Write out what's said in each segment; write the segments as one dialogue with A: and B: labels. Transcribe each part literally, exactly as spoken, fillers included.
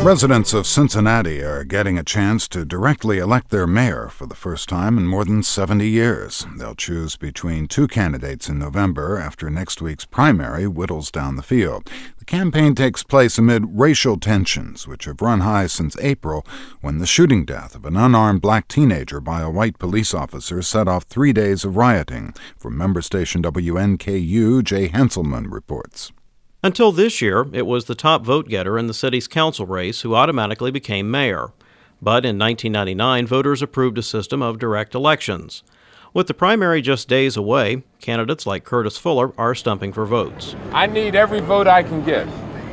A: Residents of Cincinnati are getting a chance to directly elect their mayor for the first time in more than seventy years. They'll choose between two candidates in November after next week's primary whittles down the field. The campaign takes place amid racial tensions, which have run high since April, when the shooting death of an unarmed black teenager by a white police officer set off three days of rioting. From member station W N K U, Jay Henselman reports.
B: Until this year, it was the top vote-getter in the city's council race who automatically became mayor. But in nineteen ninety-nine, voters approved a system of direct elections. With the primary just days away, candidates like Curtis Fuller are stumping for votes.
C: I need every vote I can get.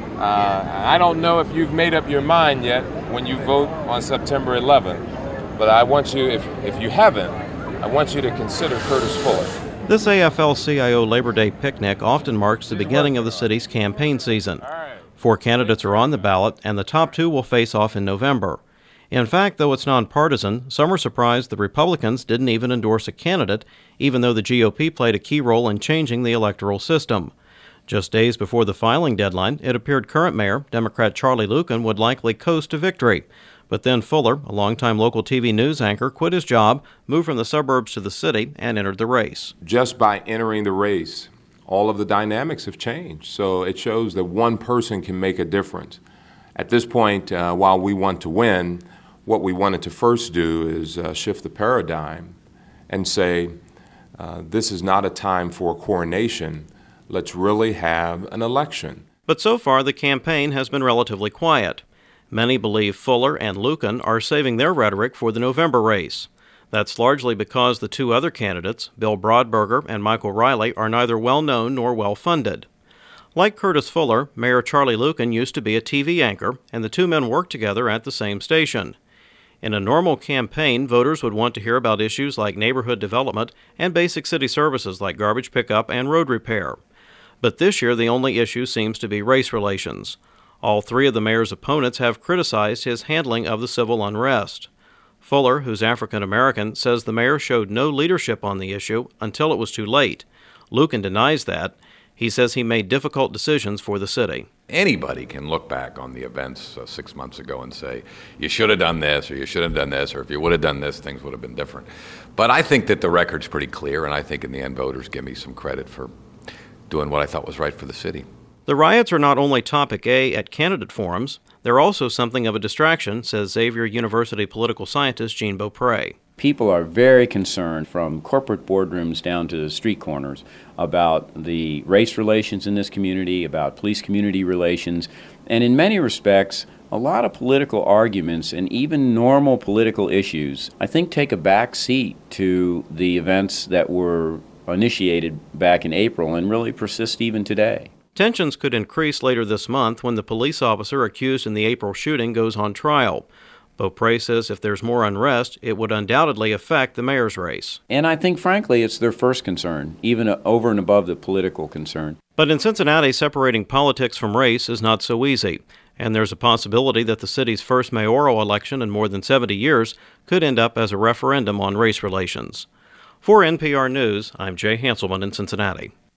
C: Uh, I don't know if you've made up your mind yet when you vote on September eleventh, but I want you, if, if you haven't, I want you to consider Curtis Fuller.
B: This A F L C I O Labor Day picnic often marks the beginning of the city's campaign season. Four candidates are on the ballot, and the top two will face off in November. In fact, though it's nonpartisan, some are surprised the Republicans didn't even endorse a candidate, even though the G O P played a key role in changing the electoral system. Just days before the filing deadline, it appeared current mayor, Democrat Charlie Luken, would likely coast to victory. But then Fuller, a longtime local T V news anchor, quit his job, moved from the suburbs to the city, and entered the race.
C: Just by entering the race, all of the dynamics have changed. So it shows that one person can make a difference. At this point, uh, while we want to win, what we wanted to first do is uh, shift the paradigm and say, uh, this is not a time for a coronation. Let's really have an election.
B: But so far, the campaign has been relatively quiet. Many believe Fuller and Luken are saving their rhetoric for the November race. That's largely because the two other candidates, Bill Broadberger and Michael Riley, are neither well-known nor well-funded. Like Curtis Fuller, Mayor Charlie Luken used to be a T V anchor, and the two men worked together at the same station. In a normal campaign, voters would want to hear about issues like neighborhood development and basic city services like garbage pickup and road repair. But this year, the only issue seems to be race relations. All three of the mayor's opponents have criticized his handling of the civil unrest. Fuller, who's African American, says the mayor showed no leadership on the issue until it was too late. Luken denies that. He says he made difficult decisions for the city.
D: Anybody can look back on the events uh, six months ago and say, you should have done this, or you should have done this, or if you would have done this, things would have been different. But I think that the record's pretty clear, and I think in the end voters give me some credit for doing what I thought was right for the city.
B: The riots are not only topic A at candidate forums, they're also something of a distraction, says Xavier University political scientist Jean Beaupre.
E: People are very concerned, from corporate boardrooms down to the street corners, about the race relations in this community, about police-community relations, and in many respects, a lot of political arguments and even normal political issues, I think, take a back seat to the events that were initiated back in April and really persist even today.
B: Tensions could increase later this month when the police officer accused in the April shooting goes on trial. Beaupre says if there's more unrest, it would undoubtedly affect the mayor's race.
E: And I think, frankly, it's their first concern, even over and above the political concern.
B: But in Cincinnati, separating politics from race is not so easy, and there's a possibility that the city's first mayoral election in more than seventy years could end up as a referendum on race relations. For N P R News, I'm Jay Henselman in Cincinnati.